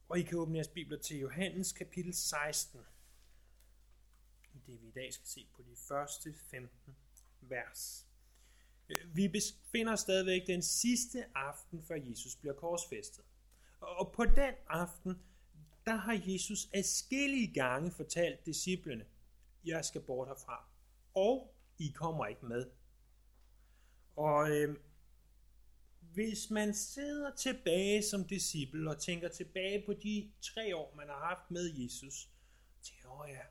Og I kan åbne jeres bibler til Johannes kapitel 16. Det vi i dag skal se på de første 15 vers. Vi befinder os stadigvæk den sidste aften, før Jesus bliver korsfæstet. Og på den aften, der har Jesus adskillige gange fortalt disciplene, jeg skal bort herfra, og I kommer ikke med. Og hvis man sidder tilbage som disciple og tænker tilbage på de 3 år, man har haft med Jesus, tænker ja,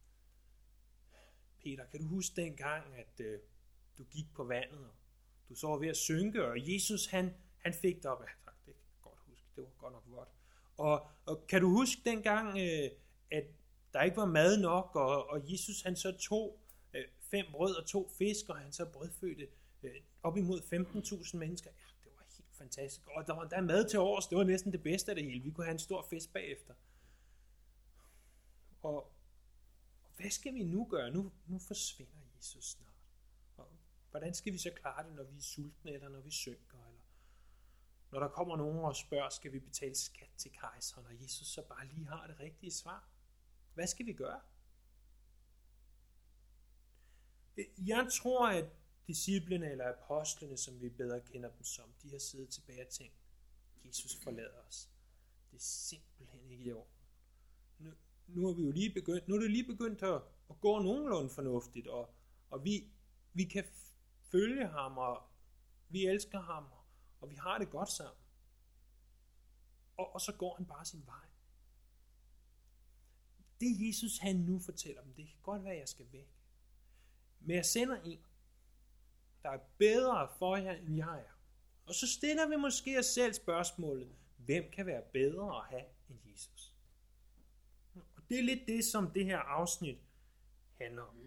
Peter, kan du huske dengang, at du gik på vandet, og du så ved at synke, og Jesus han fik dig op. Ja, tak, det kan jeg godt huske, det var godt nok vådt. Og kan du huske dengang, at der ikke var mad nok, og Jesus han så tog 5 brød og 2 fisk, og han så brødfødte op imod 15.000 mennesker. Ja, det var helt fantastisk. Og der var mad til års, det var næsten det bedste af det hele. Vi kunne have en stor fest bagefter. Og hvad skal vi nu gøre? Nu forsvinder Jesus snart. Og hvordan skal vi så klare det, når vi er sultne, eller når vi synker, eller når der kommer nogen og spørger, skal vi betale skat til kejseren, og Jesus så bare lige har det rigtige svar? Hvad skal vi gøre? Jeg tror, at disciplene eller apostlene, som vi bedre kender dem som, de har siddet tilbage og tænkt, Jesus forlader os. Det er simpelthen ikke i orden. Nu er vi jo lige begyndt at gå nogenlunde fornuftigt, og vi kan følge ham, og vi elsker ham, og vi har det godt sammen. Og så går han bare sin vej. Det Jesus han nu fortæller dem, det kan godt være, at jeg skal væk. Men jeg sender en, der er bedre for jer, end jeg er. Og så stiller vi måske os selv spørgsmålet, hvem kan være bedre at have end Jesus? Og det er lidt det, som det her afsnit handler om.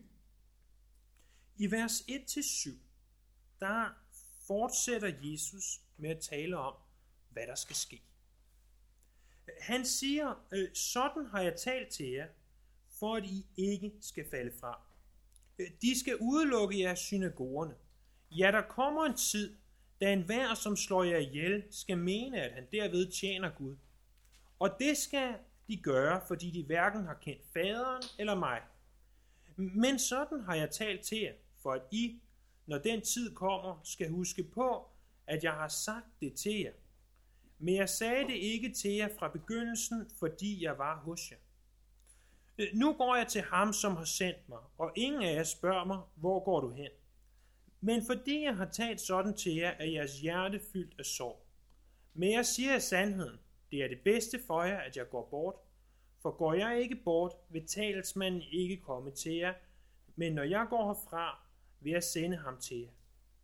I vers 1-7, der fortsætter Jesus med at tale om, hvad der skal ske. Han siger, sådan har jeg talt til jer, for at I ikke skal falde fra. De skal udelukke jer synagogerne. Ja, der kommer en tid, da enhver, som slår jer ihjel, skal mene, at han derved tjener Gud. Og det skal de gøre, fordi de hverken har kendt faderen eller mig. Men sådan har jeg talt til jer, for at I, når den tid kommer, skal huske på, at jeg har sagt det til jer. Men jeg sagde det ikke til jer fra begyndelsen, fordi jeg var hos jer. Nu går jeg til ham, som har sendt mig, og ingen af jer spørger mig, hvor går du hen? Men fordi jeg har talt sådan til jer, er jeres hjerte fyldt af sorg. Men jeg siger jer sandheden, det er det bedste for jer, at jeg går bort. For går jeg ikke bort, vil talsmanden ikke komme til jer, men når jeg går herfra, vil jeg sende ham til jer.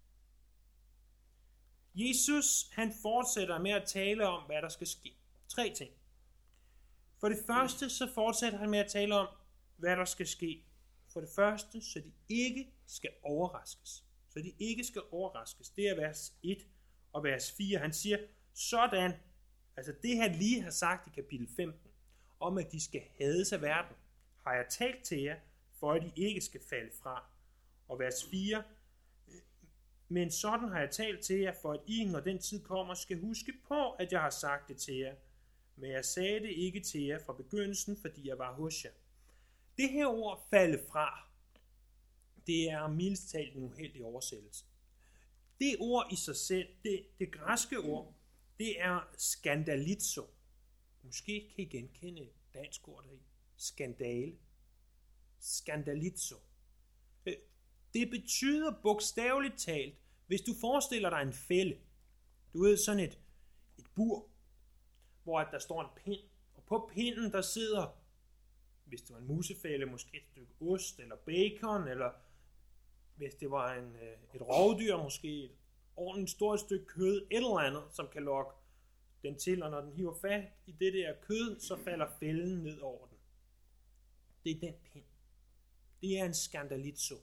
Jesus, han fortsætter med at tale om, hvad der skal ske. 3 ting. For det første, så fortsætter han med at tale om, hvad der skal ske. For det første, så de ikke skal overraskes. Så de ikke skal overraskes. Det er vers 1 og vers 4. Han siger, sådan, altså det han lige har sagt i kapitel 15, om at de skal hades af verden, har jeg talt til jer, for at de ikke skal falde fra. Og vers 4, men sådan har jeg talt til jer, for at I, når den tid kommer, skal huske på, at jeg har sagt det til jer. Men jeg sagde det ikke til jer fra begyndelsen, fordi jeg var hos jer. Det her ord, falde fra, det er mildest talt en uheldig oversættelse. Det ord i sig selv, det græske ord, det er skandalizo. Måske kan I genkende et dansk ord deri. Skandale. Skandalizo. Det betyder bogstaveligt talt, hvis du forestiller dig en fælde. Du ved sådan et bur, hvor der står en pind, og på pinden der sidder, hvis det var en musefælde, måske et stykke ost eller bacon, eller hvis det var et rovdyr, måske et ordentligt stort stykke kød, et eller andet, som kan lokke den til, og når den hiver fat i det der kød, så falder fælden ned over den. Det er den pind. Det er en skandalizo.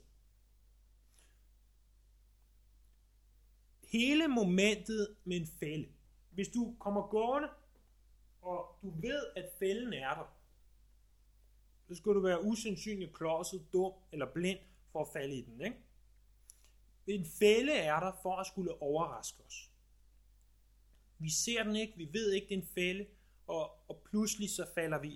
Hele momentet med en fælde. Hvis du kommer gående, og du ved, at fælden er der, så skal du være usandsynligt klodset, dum eller blind for at falde i den, ikke? En fælde er der for at skulle overraske os. Vi ser den ikke, vi ved ikke, det er en fælde, og pludselig så falder vi.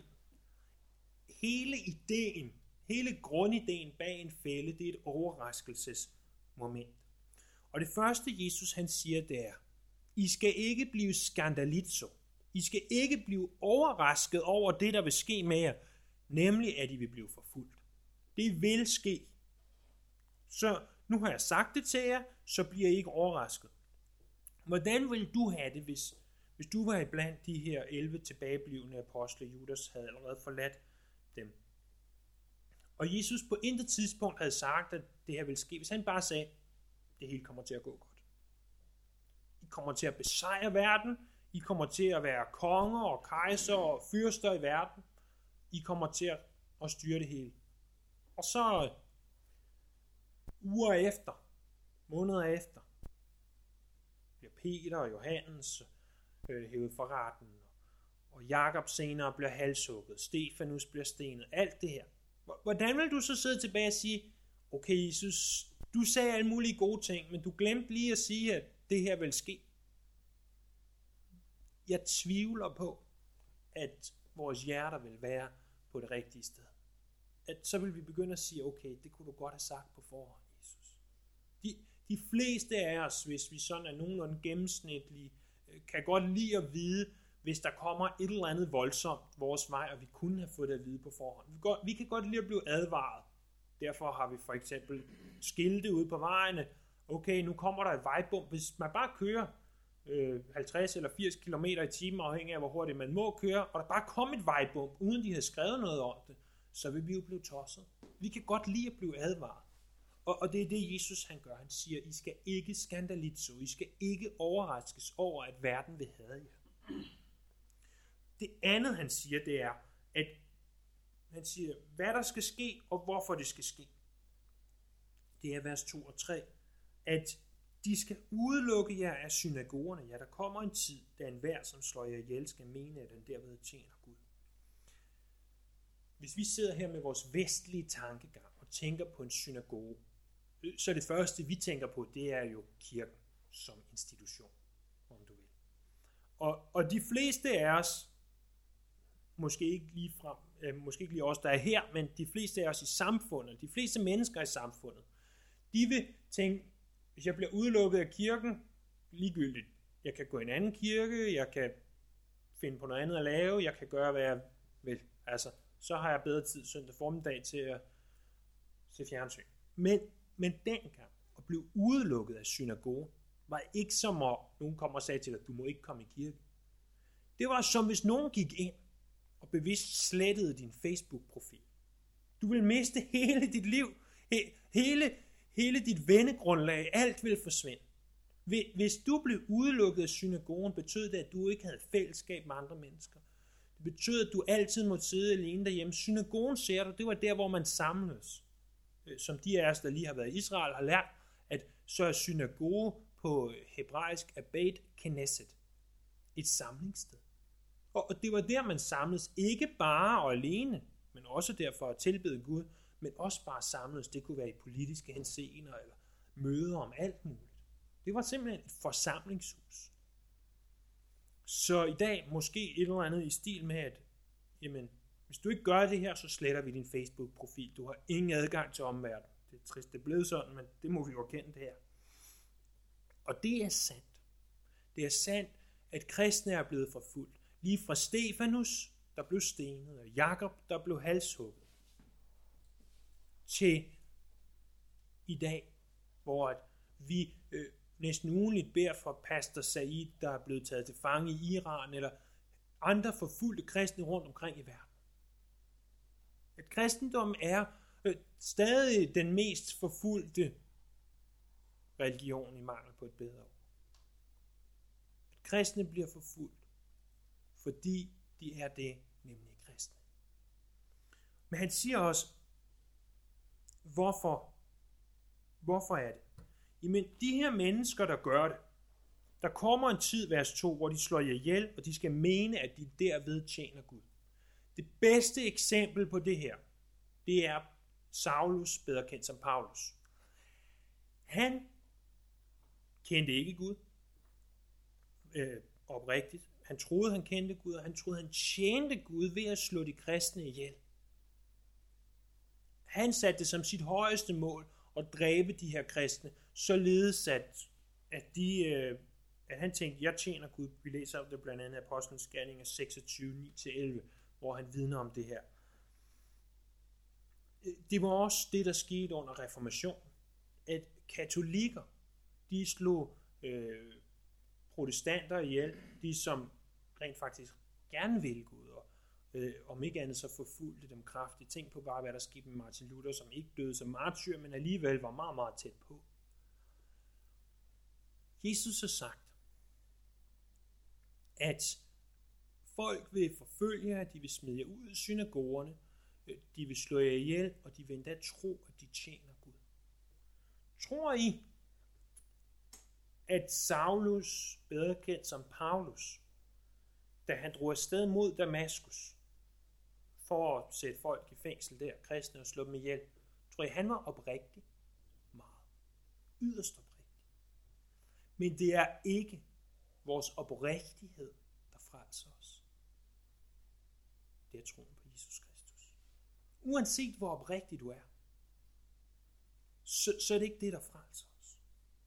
Hele grundideen bag en fælde, det er et overraskelsesmoment. Og det første Jesus han siger, det er, I skal ikke blive skandalizo. I skal ikke blive overrasket over det, der vil ske med jer, nemlig at I vil blive forfulgt. Det vil ske. Så nu har jeg sagt det til jer, så bliver I ikke overrasket. Hvordan vil du have det, hvis du var iblandt de her 11 tilbageblivende apostle? Judas havde allerede forladt dem. Og Jesus på intet tidspunkt havde sagt, at det her ville ske. Hvis han bare sagde, det hele kommer til at gå godt. I kommer til at besejre verden. I kommer til at være konger og kejser og fyrster i verden. I kommer til at styre det hele. Og så uger efter, måneder efter, bliver Peter og Johannes hævet for retten, og Jakob senere bliver halshugget, Stefanus bliver stenet, alt det her. Hvordan vil du så sidde tilbage og sige, okay Jesus, du sagde alle mulige gode ting, men du glemte lige at sige, at det her vil ske? Jeg tvivler på, at vores hjerter vil være på det rigtige sted. At så vil vi begynde at sige, okay, det kunne du godt have sagt på forhånd, Jesus. De fleste af os, hvis vi sådan er nogenlunde gennemsnitlige, kan godt lide at vide, hvis der kommer et eller andet voldsomt vores vej, og vi kunne have fået det at vide på forhånd. Vi kan godt lide at blive advaret. Derfor har vi for eksempel skilte ude på vejene. Okay, nu kommer der et vejbump. Hvis man bare kører 50 eller 80 km i timen, afhængig af hvor hurtigt man må køre, og der bare kommer et vejbump, uden de har skrevet noget om det, så vil vi jo blive tosset. Vi kan godt lide at blive advaret. Og det er det, Jesus han gør. Han siger, I skal ikke skandalizo. I skal ikke overraskes over, at verden vil hade jer. Det andet, han siger, det er, at han siger, hvad der skal ske, og hvorfor det skal ske. Det er vers 2 og 3. At de skal udelukke jer af synagogerne. Ja, der kommer en tid, da enhver, som slår jer ihjel, skal mene, at den derved tjener Gud. Hvis vi sidder her med vores vestlige tankegang og tænker på en synagoge, så det første, vi tænker på, det er jo kirken som institution, om du vil. Og de fleste af os, måske ikke lige os, der er her, men de fleste af os i samfundet, de fleste mennesker i samfundet, de vil tænke, hvis jeg bliver udelukket af kirken, ligegyldigt. Jeg kan gå i en anden kirke, jeg kan finde på noget andet at lave, jeg kan gøre, hvad jeg vil. Altså, så har jeg bedre tid søndag formiddag til at se fjernsyn. Men dengang at blive udelukket af synagogen, var ikke som om nogen kom og sagde til dig, du må ikke komme i kirke. Det var som hvis nogen gik ind og bevidst slettede din Facebook-profil. Du vil miste hele dit liv, hele dit vennegrundlag, alt vil forsvinde. Hvis du blev udelukket af synagogen, betød det, at du ikke havde fællesskab med andre mennesker. Det betød, at du altid måtte sidde alene derhjemme. Synagogen, ser du, det var der, hvor man samledes. Som de af os, der lige har været i Israel, har lært, at så er synagoge på hebraisk er Beit Knesset. Et samlingssted. Og det var der, man samledes, ikke bare og alene, men også derfor at tilbede Gud, men også bare samledes. Det kunne være i politiske henseender eller møder om alt muligt. Det var simpelthen et forsamlingshus. Så i dag måske et eller andet i stil med, at jamen, hvis du ikke gør det her, så sletter vi din Facebook-profil. Du har ingen adgang til omverdenen. Det er trist, det er blevet sådan, men det må vi jo erkende det her. Og det er sandt. Det er sandt, at kristne er blevet forfulgt. Lige fra Stefanus, der blev stenet, og Jakob, der blev halshugget, til i dag, hvor at vi næsten ugenligt beder for pastor Said, der er blevet taget til fange i Iran, eller andre forfulgte kristne rundt omkring i verden. At kristendommen er stadig den mest forfulgte religion i mangel på et bedre ord. At kristne bliver forfulgt, fordi de er det, nemlig kristne. Men han siger også, hvorfor? Hvorfor er det? Jamen, de her mennesker, der gør det, der kommer en tid, vers 2, hvor de slår jer ihjel, og de skal mene, at de derved tjener Gud. Det bedste eksempel på det her, det er Saulus, bedre kendt som Paulus. Han kendte ikke Gud oprigtigt. Han troede, han kendte Gud, og han troede, han tjente Gud ved at slå de kristne ihjel. Han satte det som sit højeste mål at dræbe de her kristne, således at han tænkte, jeg tjener Gud. Vi læser om det blandt andet i Apostlenes Gerninger 26, 9-11, hvor han vidner om det her. Det var også det, der skete under reformationen, at katolikker, de slog protestanter ihjel, de som rent faktisk gerne ville Gud, og om ikke andet så forfulgte dem kraftigt. Tænk på bare, hvad der skete med Martin Luther, som ikke døde som martyr, men alligevel var meget, meget tæt på. Jesus har sagt, at folk vil forfølge jer, de vil smide jer ud af synagogerne, de vil slå jer ihjel, og de vil endda tro, at de tjener Gud. Tror I, at Saulus, bedre kendt som Paulus, da han drog afsted mod Damaskus, for at sætte folk i fængsel der, kristne, og slå dem ihjel, tror I, han var oprigtig? Meget. Yderst oprigtig. Men det er ikke vores oprigtighed, der frelser os. Det er troen på Jesus Kristus. Uanset hvor oprigtig du er, så er det ikke det, der frelser os.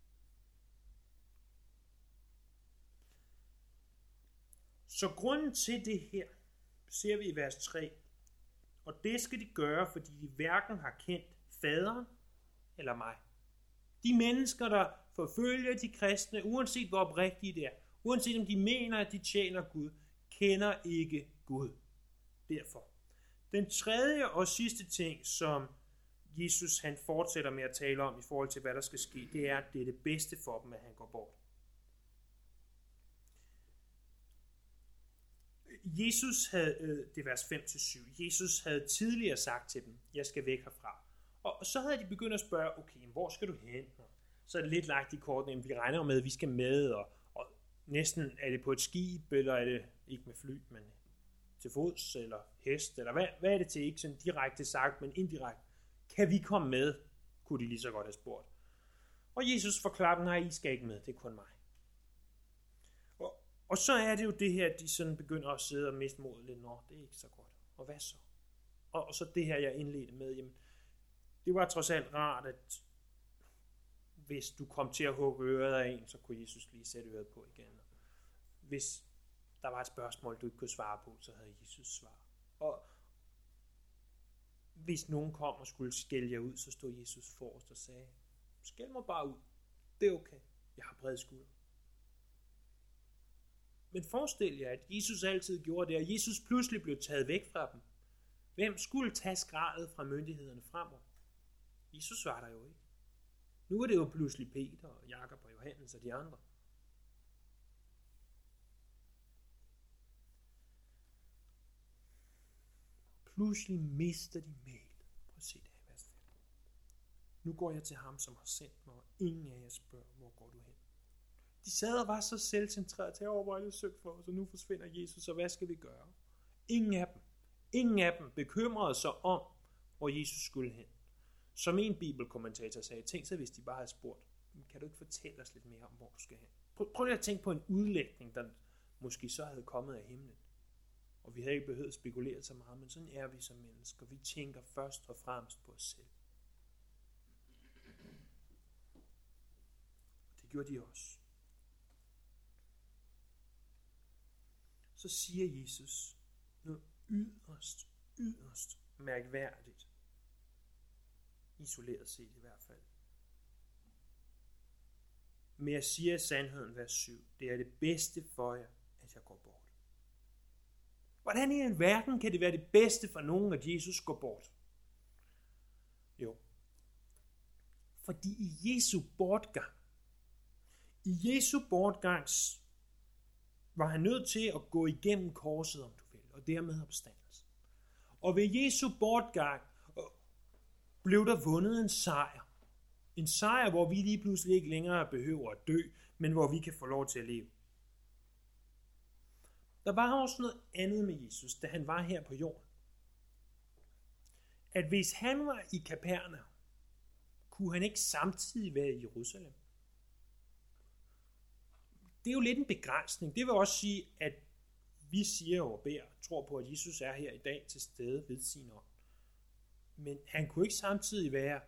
Så grunden til det her, ser vi i vers 3, og det skal de gøre, fordi de hverken har kendt faderen eller mig. De mennesker, der forfølger de kristne, uanset hvor oprigtige det er, uanset om de mener, at de tjener Gud, kender ikke Gud. Derfor. Den tredje og sidste ting, som Jesus han fortsætter med at tale om i forhold til, hvad der skal ske, det er, at det er det bedste for dem, at han går bort. Jesus havde, det er vers 5-7, Jesus havde tidligere sagt til dem, jeg skal væk herfra. Og så havde de begyndt at spørge, okay, hvor skal du hen? Så er det lidt lagt i kortene, vi regner med, at vi skal med, og næsten er det på et skib, eller er det ikke med fly, men til fods, eller hest, eller hvad er det til? Ikke sådan direkte sagt, men indirekte. Kan vi komme med? Kunne de lige så godt have spurgt. Og Jesus forklarer dem, nej, I skal ikke med, det er kun mig. Og så er det jo det her, at de sådan begynder at sidde og miste modet lidt. Nå, det er ikke så godt. Og hvad så? Og så det her, jeg indledte med, jamen, det var trods alt rart, at hvis du kom til at hugge øret af en, så kunne Jesus lige sætte øret på igen. Hvis der var et spørgsmål, du ikke kunne svare på, så havde Jesus svar. Og hvis nogen kom og skulle skælde jer ud, så stod Jesus forrest og sagde, skæld mig bare ud. Det er okay. Jeg har brede skuldre. Men forestil jer, at Jesus altid gjorde det, og Jesus pludselig blev taget væk fra dem. Hvem skulle tage skraldet fra myndighederne fremover? Jesus var der jo ikke. Nu er det jo pludselig Peter og Jakob og Johannes og de andre. Pludselig mister de mælet. Prøv at se det her vers 5. Nu går jeg til ham, som har sendt mig, og ingen af jer spørger, hvor går du hen? De sad og var så selvcentreret til at overveje søg for os, og nu forsvinder Jesus, og hvad skal vi gøre? Ingen af dem bekymrede sig om, hvor Jesus skulle hen. Som en bibelkommentator sagde, tænk sig, hvis de bare havde spurgt, kan du ikke fortælle os lidt mere om, hvor du skal hen? Prøv lige at tænke på en udlægning, der måske så havde kommet af himlen. Og vi havde ikke behøvet at spekulere så meget, men sådan er vi som mennesker. Vi tænker først og fremmest på os selv. Det gjorde de også. Så siger Jesus noget yderst mærkværdigt. Isoleret set i hvert fald. Men jeg siger sandheden, vers 7. Det er det bedste for jer, at jeg går bort. Hvordan i en verden kan det være det bedste for nogen, at Jesus går bort? Jo. Fordi i Jesu bortgang var han nødt til at gå igennem korset, om du vil, og dermed opstandelse. Og ved Jesu bortgang blev der vundet en sejr. En sejr, hvor vi lige pludselig ikke længere behøver at dø, men hvor vi kan få lov til at leve. Der var også noget andet med Jesus, da han var her på jorden. At hvis han var i Kapernaum, kunne han ikke samtidig være i Jerusalem. Det er jo lidt en begrænsning. Det vil også sige, at vi siger jo og beder, tror på, at Jesus er her i dag til stede ved sin ånd. Men han kunne ikke samtidig være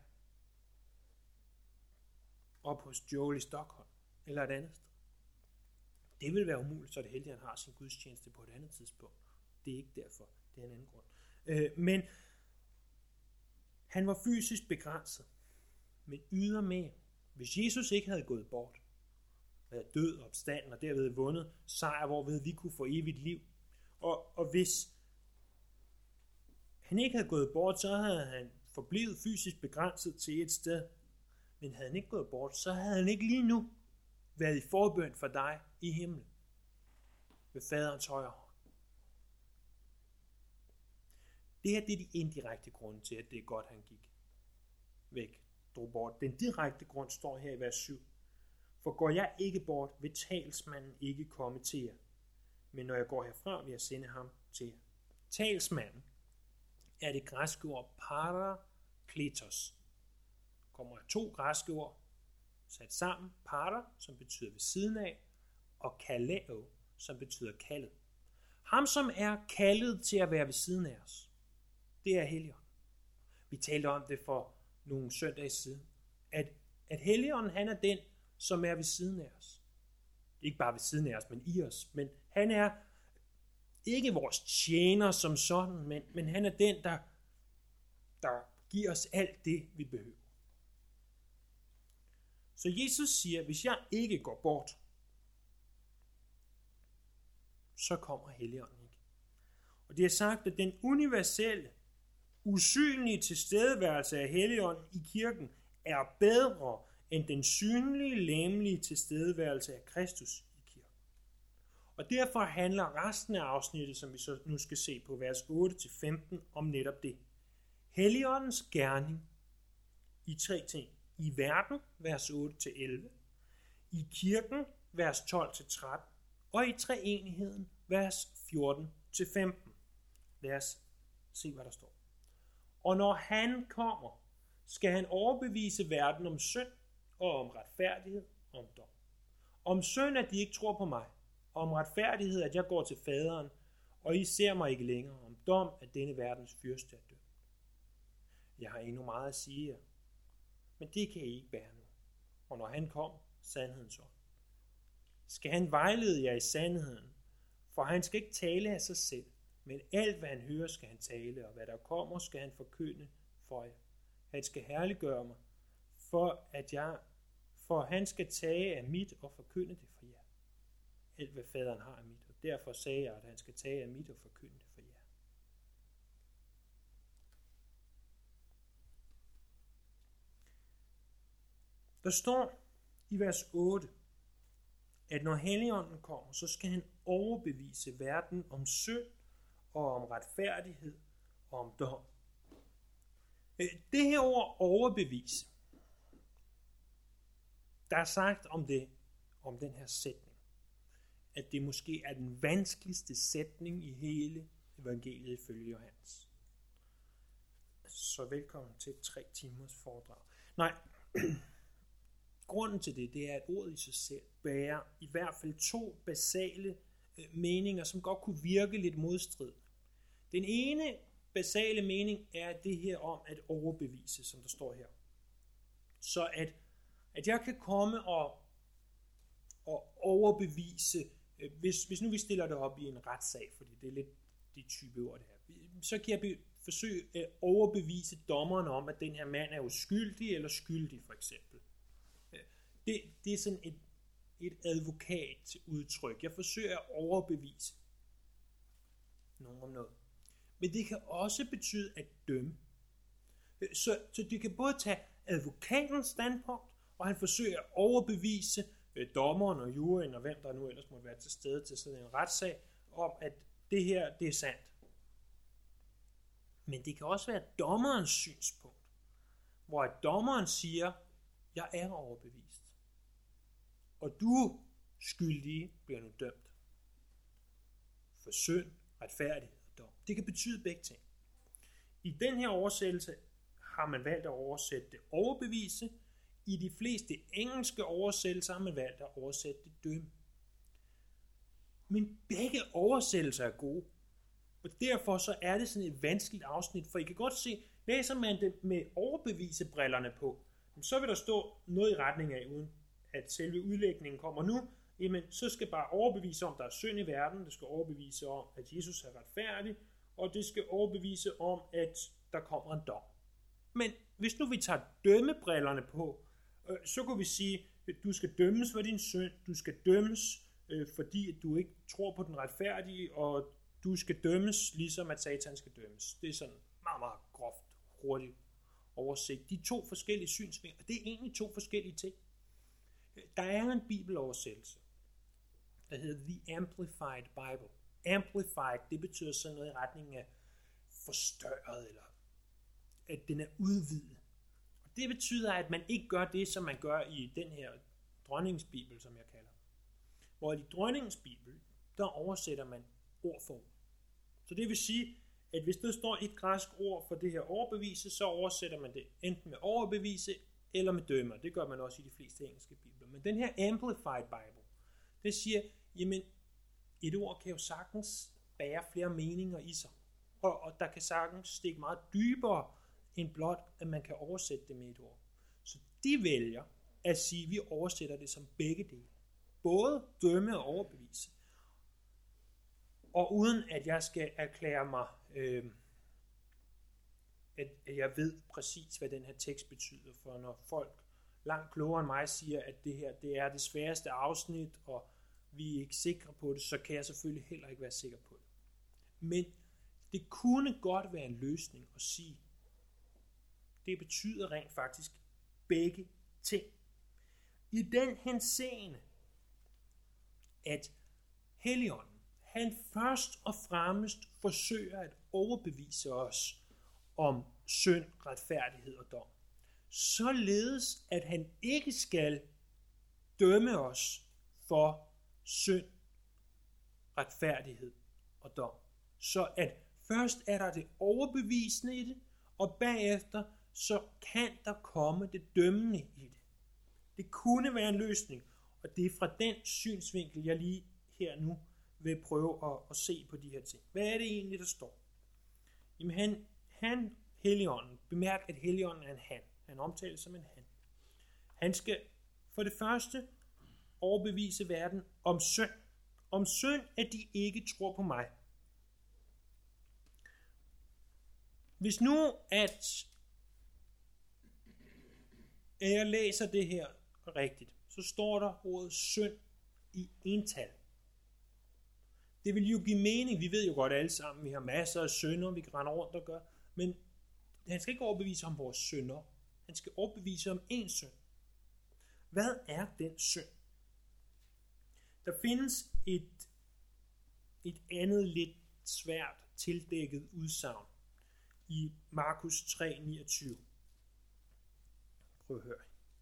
op hos Joel i Stockholm eller et andet sted. Det vil være umuligt, så er det heldigt, at han har sin gudstjeneste på et andet tidspunkt. Det er ikke derfor. Det er en anden grund. Men han var fysisk begrænset. Men ydermere, hvis Jesus ikke havde gået bort, været død og opstanden og derved vundet sejr, hvorved vi kunne få evigt liv, og hvis han ikke havde gået bort, så havde han forblevet fysisk begrænset til et sted. Men havde han ikke gået bort, så havde han ikke lige nu været i forbøn for dig i himlen ved faderens højre hånd. Det her det er de indirekte grunde til, at det er godt, han gik væk, drog bort. Den direkte grund står her i vers 7. For går jeg ikke bort, vil talsmanden ikke komme til jer. Men når jeg går herfra, vil jeg sende ham til jer. Talsmanden er det græske ord parakletos. Kommer af 2 græske ord sat sammen. Para, som betyder ved siden af, og kaleo, som betyder kaldet. Ham, som er kaldet til at være ved siden af os, det er Helligånden. Vi talte om det for nogle søndage siden, at Helligånden, han er den, som er ved siden af os. Ikke bare ved siden af os, men i os. Men han er ikke vores tjener som sådan, men han er den, der giver os alt det, vi behøver. Så Jesus siger, hvis jeg ikke går bort, så kommer Helligånden ikke. Og det er sagt, at den universelle, usynlige tilstedeværelse af Helligånden i kirken er bedre end den synlige, legemlige tilstedeværelse af Kristus i kirken. Og derfor handler resten af afsnittet, som vi så nu skal se på vers 8-15, om netop det. Helligåndens gerning i 3 ting. I verden, vers 8-11, i kirken, vers 12-13, og i treenigheden, vers 14-15. Lad os se, hvad der står. Og når han kommer, skal han overbevise verden om synd og om retfærdighed og om dom. Om synd, at de ikke tror på mig, og om retfærdighed, at jeg går til faderen, og I ser mig ikke længere, om dom, at denne verdens fyrste er død. Jeg har endnu meget at sige jer, men det kan I ikke bære nu. Og når han kom, sandhedens ånd, skal han vejlede jer i sandheden, for han skal ikke tale af sig selv, men alt hvad han hører skal han tale, og hvad der kommer skal han forkynde for jer. Han skal herliggøre mig, for han skal tage af mit og forkynde det for jer. Alt hvad faderen har af mit, og derfor sagde jeg, at han skal tage af mit og forkynde det for jer. Der står i vers 8, at når Helligånden kommer, så skal han overbevise verden om synd og om retfærdighed og om dom. Det her ord overbevise, der er sagt om den her sætning, at det måske er den vanskeligste sætning i hele evangeliet ifølge Johannes. Så velkommen til 3 timers foredrag. Nej, grunden til det er, at ordet i sig selv bærer i hvert fald 2 basale meninger, som godt kunne virke lidt modstridende. Den ene basale mening er det her om at overbevise, som der står her. Så at jeg kan komme og overbevise, hvis nu vi stiller det op i en retssag, fordi det er lidt de type ord det her, så kan jeg forsøge at overbevise dommeren om, at den her mand er uskyldig eller skyldig for eksempel. Det er sådan et advokatudtryk. Jeg forsøger at overbevise nogen om noget. Men det kan også betyde at dømme. Så det kan både tage advokatens standpunkt, og han forsøger at overbevise dommeren og juryen, og hvem der nu ellers måtte være til stede til sådan en retssag, om at det her, det er sandt. Men det kan også være dommerens synspunkt, hvor at dommeren siger, jeg er overbevist, og du skyldige bliver nu dømt for synd, retfærdighed og dom. Det kan betyde begge ting. I den her oversættelse har man valgt at oversætte det overbevise. I de fleste engelske oversættelser har man valgt at oversætte det dømme. Men begge oversættelser er gode. Og derfor så er det sådan et vanskeligt afsnit, for I kan godt se, læser man det med overbevisebrillerne på, så vil der stå noget i retning af, uden at selve udlægningen kommer nu, jamen så skal bare overbevise om, der er synd i verden, det skal overbevise om, at Jesus er retfærdig, og det skal overbevise om, at der kommer en dom. Men hvis nu vi tager dømmebrillerne på, så kan vi sige, at du skal dømmes for din synd, du skal dømmes, fordi at du ikke tror på den retfærdige, og du skal dømmes, ligesom at Satan skal dømmes. Det er sådan meget, meget groft, hurtigt overset. De to forskellige synsvinkler, det er egentlig to forskellige ting. Der er en bibeloversættelse, der hedder The Amplified Bible. Amplified, det betyder sådan noget i retning af forstørret, eller at den er udvidet. Og det betyder, at man ikke gør det, som man gør i den her dronningsbibel, som jeg kalder. Hvor i dronningens bibel, der oversætter man ord for ord. Så det vil sige, at hvis der står et græsk ord for det her overbevise, så oversætter man det enten med overbevise eller med dømmer. Det gør man også i de fleste engelske bibler. Men den her Amplified Bible, det siger, jamen et ord kan jo sagtens bære flere meninger i sig. Og der kan sagtens stikke meget dybere end blot, at man kan oversætte det med et ord. Så de vælger at sige, at vi oversætter det som begge dele. Både dømme og overbevise. Og uden at jeg skal erklære mig, at jeg ved præcis, hvad den her tekst betyder. For når folk langt klogere end mig siger, at det her det er det sværeste afsnit, og vi er ikke sikre på det, så kan jeg selvfølgelig heller ikke være sikker på det. Men det kunne godt være en løsning at sige, det betyder rent faktisk begge ting. I den henseende, at Helligånden, han først og fremmest forsøger at overbevise os om synd, retfærdighed og dom. Således at han ikke skal dømme os for synd, retfærdighed og dom. Så at først er der det overbevisende i det, og bagefter så kan der komme det dømmende i det. Det kunne være en løsning, og det er fra den synsvinkel, jeg lige her nu vil prøve at se på de her ting. Hvad er det egentlig, der står? Jamen han Helligånden, bemærk, at Helligånden er en han. Han omtales som en han. Han skal for det første overbevise verden om synd. Om synd, at de ikke tror på mig. Hvis nu, at jeg læser det her rigtigt, så står der ordet synd i ental. Det vil jo give mening. Vi ved jo godt alle sammen, vi har masser af synder, vi kan rende rundt og gøre. Men han skal ikke overbevise om vores synder. Han skal overbevise om én synd. Hvad er den synd? Der findes et andet lidt svært tildækket udsagn i Markus 3:29. Prøv at høre.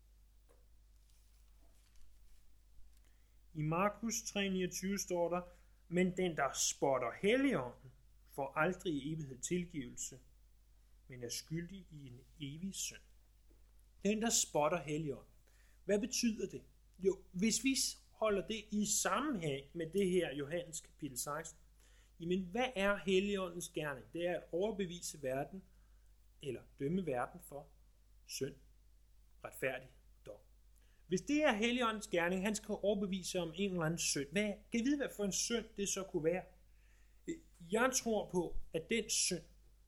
I Markus 3:29 står der, men den, der spotter Helligånden, får aldrig i evighed tilgivelse, men er skyldig i en evig synd. Den, der spotter Helligånden. Hvad betyder det? Jo, hvis vi holder det i sammenhæng med det her Johannes kapitel 16, jamen hvad er Helligåndens gerning? Det er at overbevise verden, eller dømme verden for synd, retfærdighed og dom. Hvis det er Helligåndens gerning, han skal overbevise om en eller anden synd. Kan I vide, hvad for en synd det så kunne være? Jeg tror på, at den synd,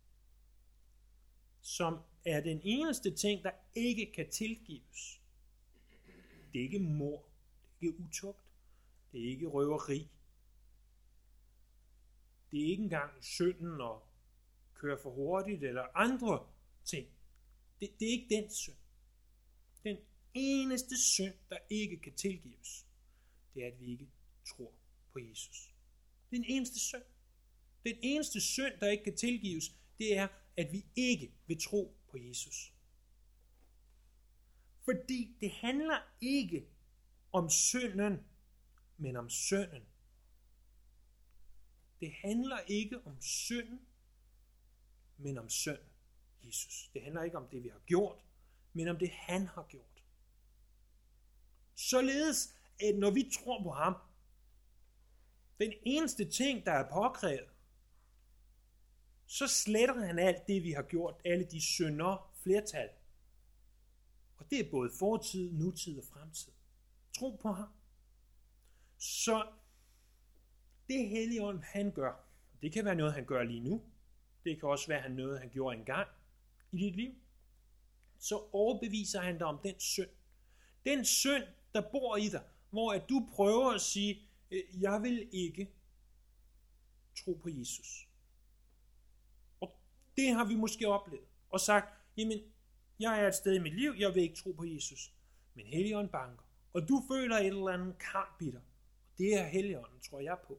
som er den eneste ting, der ikke kan tilgives, det er ikke mord, det er ikke utugt, det er ikke røveri, det er ikke engang synden at køre for hurtigt eller andre ting. Det er ikke den synd. Den eneste synd, der ikke kan tilgives, det er, at vi ikke tror på Jesus. Det er den eneste synd. Den eneste synd, der ikke kan tilgives, det er, at vi ikke vil tro på Jesus. Fordi det handler ikke om synden, men om synden. Det handler ikke om synden, men om synden, Jesus. Det handler ikke om det, vi har gjort, men om det, han har gjort. Således, at når vi tror på ham, den eneste ting, der er påkrævet, så sletter han alt det, vi har gjort, alle de synder, flertal. Og det er både fortid, nutid og fremtid. Tro på ham. Så det Helligånden, han gør, det kan være noget, han gør lige nu. Det kan også være noget, han gjorde engang i dit liv. Så overbeviser han dig om den synd. Den synd, der bor i dig, hvor at du prøver at sige, jeg vil ikke tro på Jesus. Og det har vi måske oplevet. Og sagt, jamen, jeg er et sted i mit liv, jeg vil ikke tro på Jesus. Men Helligånden banker. Og du føler et eller andet kamp i dig. Og det er Helligånden, tror jeg på.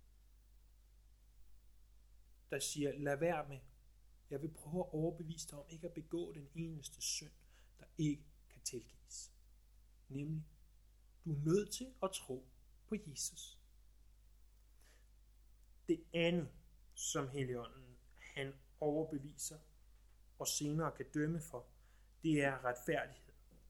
Der siger, lad være med. Jeg vil prøve at overbevise dig om ikke at begå den eneste synd, der ikke kan tilgives. Nemlig, du er nødt til at tro på Jesus. Det andet, som Helligånden han overbeviser og senere kan dømme for, det er retfærdighed.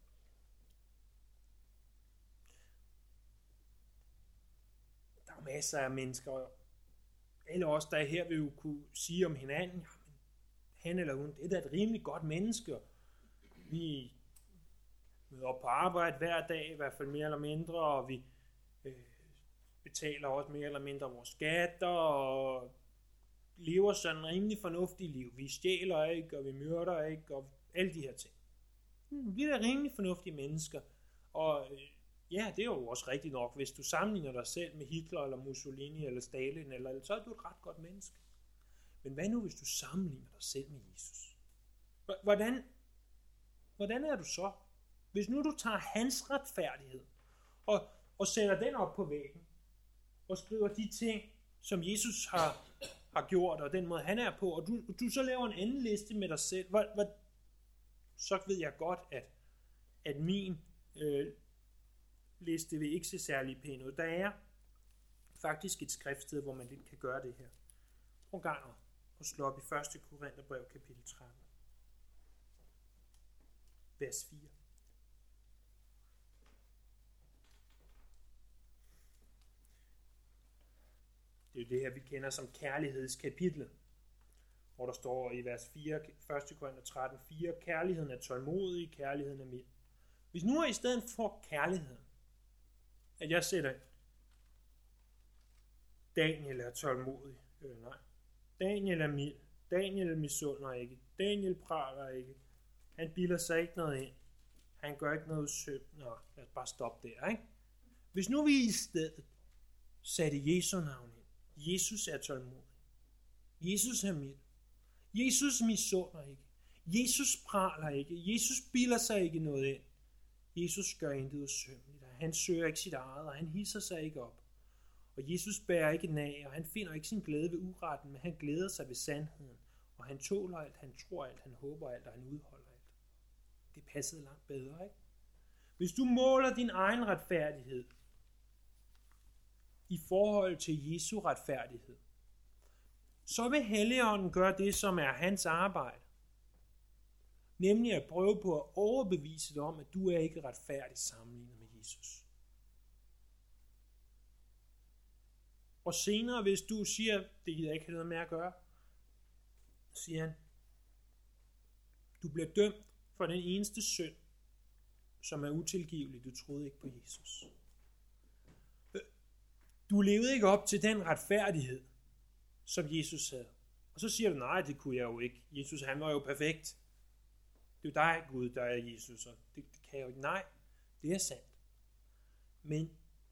Der er masser af mennesker, alle os, der er her, vil jo kunne sige om hinanden, jamen, han eller hun, det er da et rimelig godt menneske. Vi møder op på arbejde hver dag, i hvert fald mere eller mindre, og vi betaler også mere eller mindre vores skatter, og lever sådan en rimelig fornuftigt liv. Vi stjæler ikke, og vi myrder ikke, og alle de her ting. Vi er da rimelig fornuftige mennesker, og ja, det er jo også rigtigt nok, hvis du sammenligner dig selv med Hitler, eller Mussolini, eller Stalin, eller så er du et ret godt menneske. Men hvad nu, hvis du sammenligner dig selv med Jesus? Hvordan er du så? Hvis nu du tager hans retfærdighed, og sætter den op på væggen, og skriver de ting, som Jesus har gjort, og den måde han er på, og du så laver en anden liste med dig selv, så ved jeg godt, at min liste vil ikke se særlig pæn ud. Der er faktisk et skriftsted, hvor man lidt kan gøre det her. Prøv en gang at slå op i 1. Korintherbrev kapitel 13, vers 4. Det er det her, vi kender som kærlighedskapitlet, hvor der står i vers 4, 1. Korinther 13, 4, kærligheden er tålmodig, kærligheden er mild. Hvis nu er i stedet for kærligheden, at jeg sætter Daniel er tålmodig, nej, Daniel er mild, Daniel misunder ikke, Daniel praler ikke, han bilder sig ikke noget ind, han gør ikke noget søm. Nå, lad os bare stoppe der, ikke? Hvis nu vi i stedet satte Jesu navn ind, Jesus er tålmodig, Jesus er mild, Jesus misunder ikke, Jesus praler ikke, Jesus bilder sig ikke noget ind, Jesus gør intet usømmeligt, og han søger ikke sit eget, og han hisser sig ikke op. Og Jesus bærer ikke nag, og han finder ikke sin glæde ved uretten, men han glæder sig ved sandheden. Og han tåler alt, han tror alt, han håber alt, og han udholder alt. Det passede langt bedre, ikke? Hvis du måler din egen retfærdighed i forhold til Jesu retfærdighed, så vil Helligånden gøre det, som er hans arbejde. Nemlig at prøve på at overbevise dig om, at du er ikke retfærdig sammenlignet med Jesus. Og senere, hvis du siger, det gider jeg ikke have noget med at gøre, siger han, du bliver dømt for den eneste synd, som er utilgivelig. Du troede ikke på Jesus. Du levede ikke op til den retfærdighed, som Jesus havde. Og så siger du, nej, det kunne jeg jo ikke. Jesus, han var jo perfekt. Det er jo dig, Gud, der er Jesus, og det kan jeg jo ikke. Nej, det er sandt. Men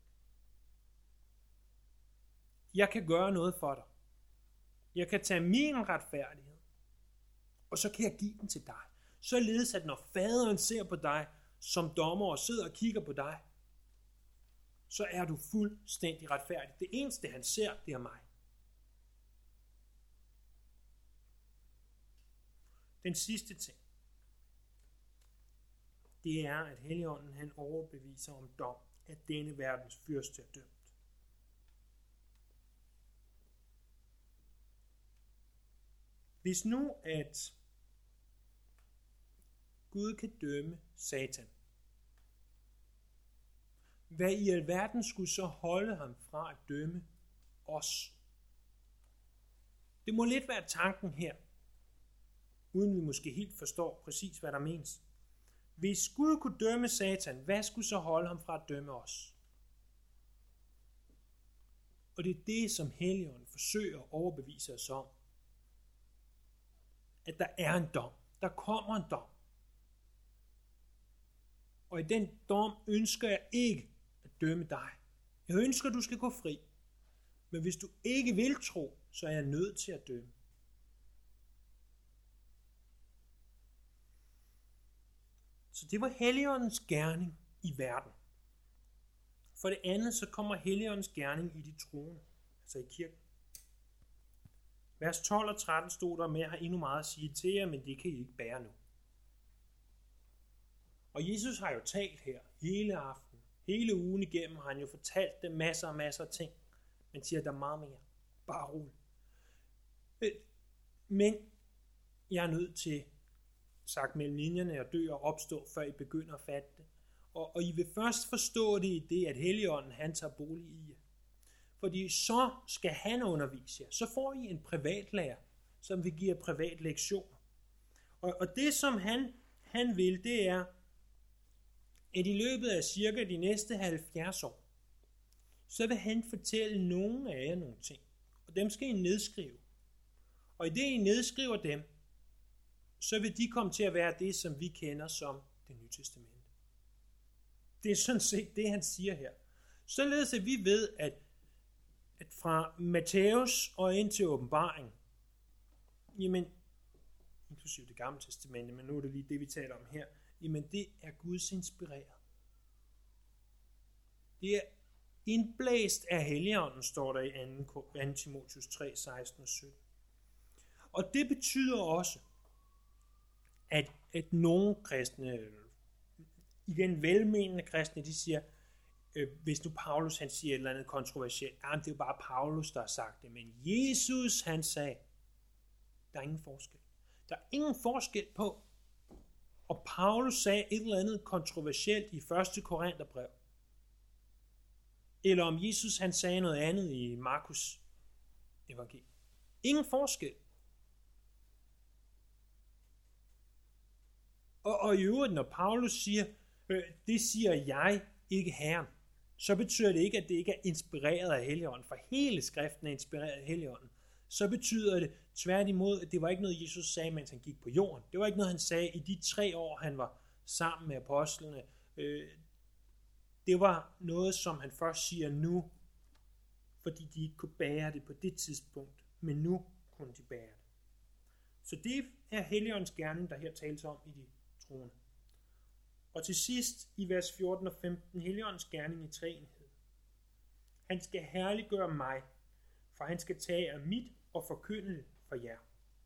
jeg kan gøre noget for dig. Jeg kan tage min retfærdighed, og så kan jeg give den til dig. Således at når faderen ser på dig som dommer og sidder og kigger på dig, så er du fuldstændig retfærdig. Det eneste han ser, det er mig. Den sidste ting, det er, at Helligånden han overbeviser om dom, at denne verdens fyrste er dømt. Hvis nu, at Gud kan dømme Satan, hvad i alverden skulle så holde ham fra at dømme os. Det må lidt være tanken her, uden vi måske helt forstår præcis, hvad der menes. Hvis Gud kunne dømme Satan, hvad skulle så holde ham fra at dømme os? Og det er det, som Helligånden forsøger at overbevise os om. At der er en dom. Der kommer en dom. Og i den dom ønsker jeg ikke at dømme dig. Jeg ønsker, at du skal gå fri. Men hvis du ikke vil tro, så er jeg nødt til at dømme. Så det var Helligåndens gerning i verden. For det andet, så kommer Helligåndens gerning i de troende, altså i kirken. Vers 12 og 13 stod der med, at jeg har endnu meget at sige til jer, men det kan I ikke bære nu. Og Jesus har jo talt her hele aften, hele ugen igennem har han jo fortalt dem masser og masser af ting. Men siger, der er meget mere. Bare roligt. Men jeg er nødt til, sagt mellem linjerne, at dø og opstå, før I begynder at fatte det. Og I vil først forstå det i det, at Helligånden han tager bolig i jer. Fordi så skal han undervise jer. Så får I en privatlærer, som vil give jer privat lektioner. Og det, som han vil, det er, at i løbet af cirka de næste 70 år, så vil han fortælle nogle af jer nogle ting. Og dem skal I nedskrive. Og i det, I nedskriver dem, så vil de komme til at være det, som vi kender som det nye testamente. Det er sådan set det, han siger her. Således at vi ved, at fra Matthæus og ind til åbenbaring, jamen, inklusive det gamle testamente, men nu er det lige det, vi taler om her, jamen det er Guds inspireret. Det er indblæst af Helligånden, står der i 2. Timotheus 3, 16 og 17. Og det betyder også, at nogle kristne, igen velmenende kristne, de siger, hvis nu Paulus han siger et eller andet kontroversielt, det er jo bare Paulus, der har sagt det, men Jesus han sagde, der er ingen forskel. Der er ingen forskel på, og Paulus sagde et eller andet kontroversielt i 1. Korintherbrev, eller om Jesus han sagde noget andet i Markus evangeliet. Ingen forskel. Og i øvrigt, når Paulus siger, det siger jeg, ikke Herren, så betyder det ikke, at det ikke er inspireret af Helligånden, for hele skriften er inspireret af Helligånden. Så betyder det tværtimod, at det var ikke noget, Jesus sagde, mens han gik på jorden. Det var ikke noget, han sagde i de 3 år, han var sammen med apostlene. Det var noget, som han først siger nu, fordi de ikke kunne bære det på det tidspunkt, men nu kunne de bære det. Så det er Helligåndens gerning, der her tales om i de troende. Og til sidst i vers 14 og 15, Helligåndens gerning i treenhed. Han skal herliggøre mig, for han skal tage af mit og forkynde for jer.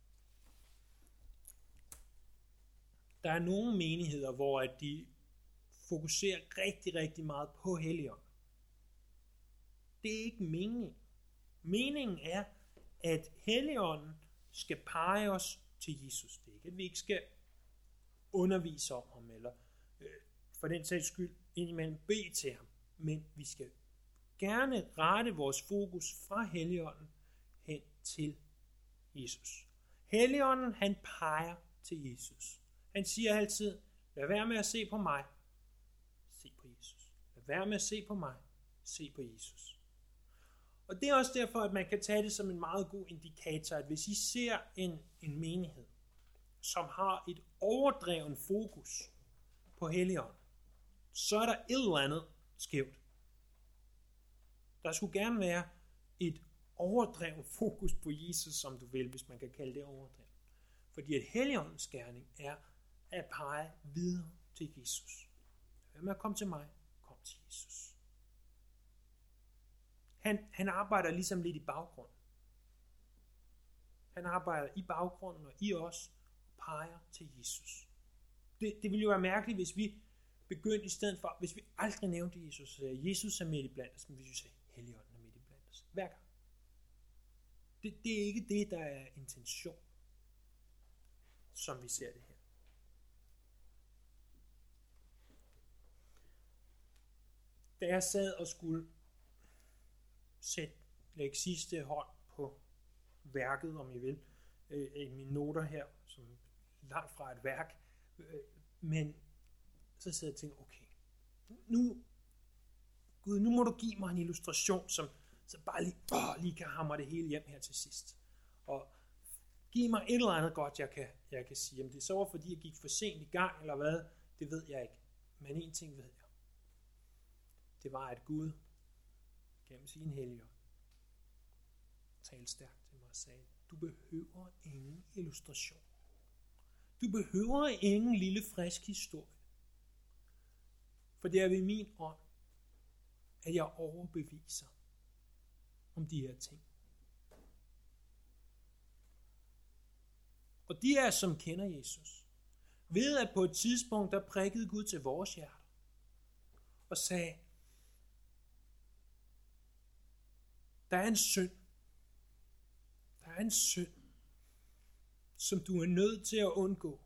Der er nogle menigheder, hvor at de fokuserer rigtig, rigtig meget på Helligånden. Det er ikke meningen. Meningen er, at Helligånden skal pege os til Jesus. Det er ikke, at vi ikke skal undervise om ham, eller for den sags skyld indimellem bede til ham. Men vi skal gerne rette vores fokus fra Helligånden hen til Jesus. Helligånden, han peger til Jesus. Han siger altid, lad være med at se på mig, se på Jesus. Lad være med at se på mig, se på Jesus. Og det er også derfor, at man kan tage det som en meget god indikator, at hvis I ser en menighed, som har et overdreven fokus på Helligånden, så er der et eller andet skævt. Der skulle gerne være et overdreven fokus på Jesus, som du vil, hvis man kan kalde det overdreven. Fordi at Helligåndens gerning er at pege videre til Jesus. Hvad med at komme til mig? Kom til Jesus. Han arbejder ligesom lidt i baggrunden. Han arbejder i baggrunden og i os og peger til Jesus. Det ville jo være mærkeligt, hvis vi begyndte i stedet for, hvis vi aldrig nævnte Jesus, så Jesus er midt i blandt os, men hvis vi sagde, Helligånden er midt i blandt os. Hver gang. Det er ikke det, der er intention, som vi ser det her. Da jeg sad og skulle sætte lægge sidste hånd på værket, om I vil, i mine noter her, som langt fra et værk, men så sidder jeg og tænker, okay, Gud, nu må du give mig en illustration, som så bare lige kan hamre det hele hjem her til sidst. Og giv mig et eller andet godt, jeg kan sige. Om det så var, fordi jeg gik for sent i gang, eller hvad, det ved jeg ikke. Men en ting ved jeg. Det var, at Gud gennem sin Helligånd talte stærkt til mig og sagde, du behøver ingen illustration. Du behøver ingen lille frisk historie. For det er ved min ånd, at jeg overbeviser om de her ting. Og de af os, som kender Jesus, ved at på et tidspunkt, der prikkede Gud til vores hjerter og sagde, der er en synd. Der er en synd, som du er nødt til at undgå.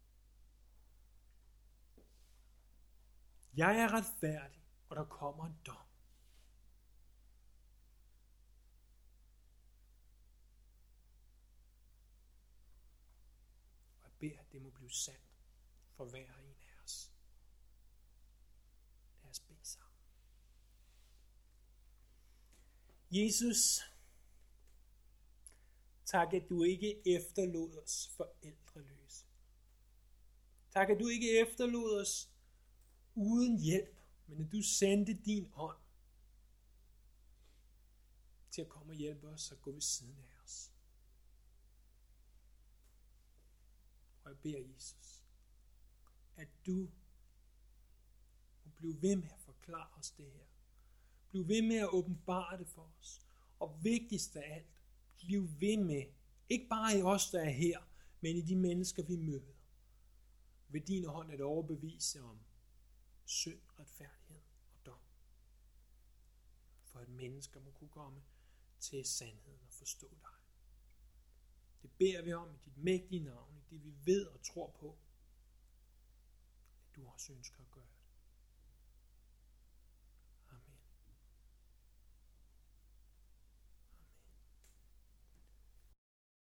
Jeg er retfærdig, og der kommer en dom. Og jeg beder, at det må blive sandt for hver en af os. Lad os bede sammen. Jesus, tak, at du ikke efterlod os forældreløse. Tak, at du ikke efterlod os uden hjælp, men at du sendte din ånd til at komme og hjælpe os og gå ved siden af os. Og jeg beder Jesus, at du må blive ved med at forklare os det her. Bliv ved med at åbenbare det for os. Og vigtigst af alt, bliv ved med, ikke bare i os, der er her, men i de mennesker, vi møder. Ved din hånd at overbevise om synd, retfærdighed og dom. For at mennesker må kunne komme til sandheden og forstå dig. Det beder vi om i dit mægtige navn, i det vi ved og tror på, at du også ønsker at gøre.